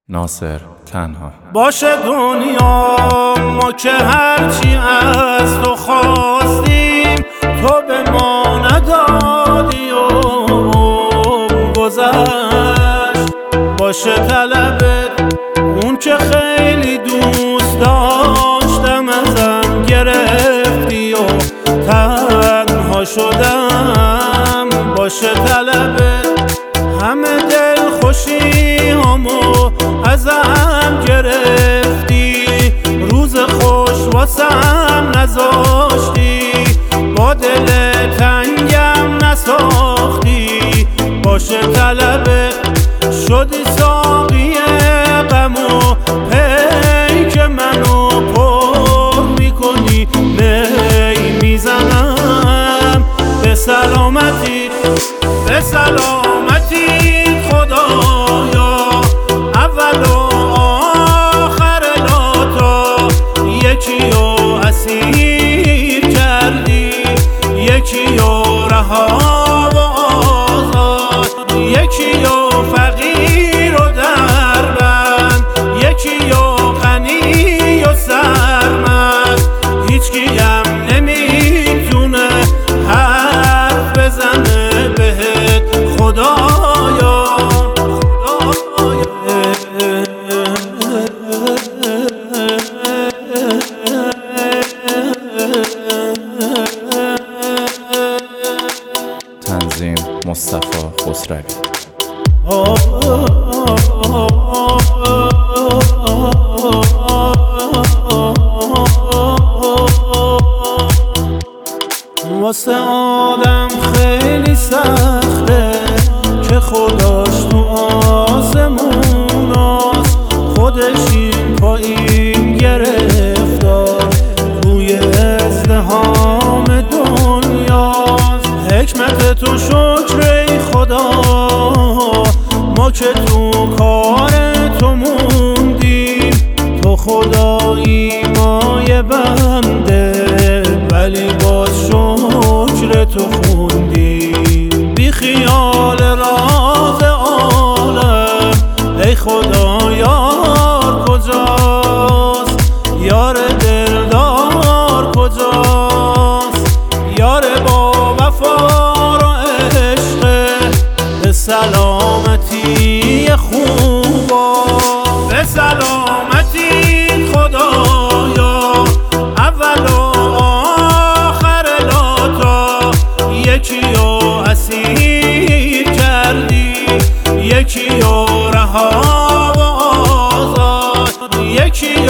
ناصر تنها. باشه دنیا ما که هرچی از تو خواستیم تو به ما ندادی و گذشت. باشه طلبت اون که خیلی دوست داشتم ازم گرفتی و تنها شدم. باشه طلبت همه دل خوشی همو ازم گرفتی، روز خوش واسم نذاشتی، با دل تنگم نساختی. باشه طلبت شدی ساقی غم و پیک منو پر میکنی، می میزنم به سلامتی به سلامتی خدایا. اول و آخر لاتا یکی رو اسیر کردی، یکی رو رها و آزاد، یکی رو فقیر و دربند، یکی رو غنی و سرمست. هیچکی هم نمیتونه حرف بزنه بهت خدایا. تنظیم مصطفی خسروی. واسه آدم خیلی سخته که خداش تو آسموناست، خودش این پایین گرفتار روی ازدحام دنیاست. حکمت تو شکر ای خدا ما که تو کار تو موندیم. تو خدایی مای بنده ولی باز شکر تو خوندیم. بی خیال راز عالم ای خدا یار کجاست، یار دلدار کجاست، یار با وفا و عشق. به سلامتی خوبا به سلامتی خدایا. اول و آخر لاتا یکی رو اسیر کردی، یکی رو رها و آزاد، یکی